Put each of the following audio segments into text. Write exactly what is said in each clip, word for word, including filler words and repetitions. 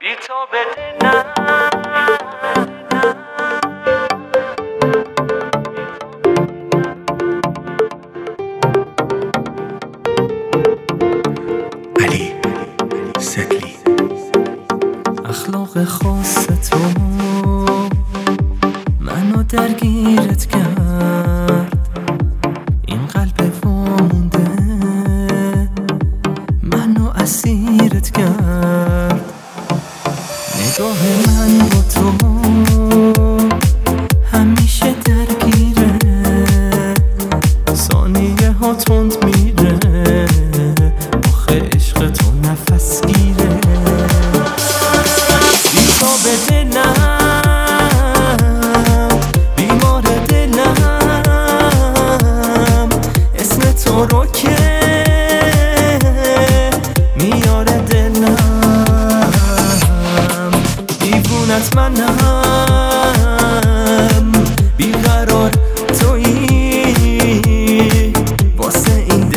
بی تو بده نه. علی ستلی. اخلاق خاص تو منو درگیرت کرد، این قلب وامونده منو اسیرت کرد. نگاه من با تو همیشه درگیره، ثانیه ها تند میره، آخه عشق تو نفس گیره. بی تو به دلم، بیمار دلم، اسم تو رو که میاره دلم، دیوونت منم، بیقرار تویی واسه این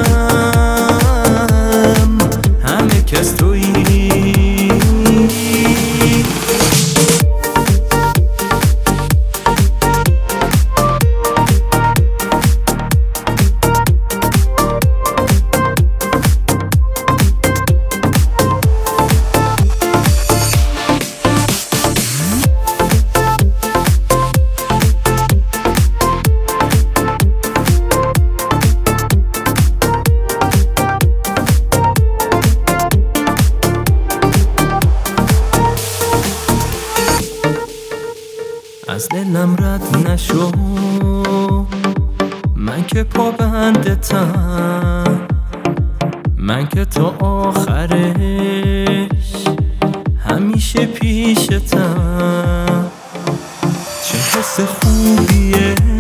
دلم، همه کس تویی. از دلم رد نشو، من که پابندتم، من که تا آخرش همیشه پیشتم. چه حس خوبیه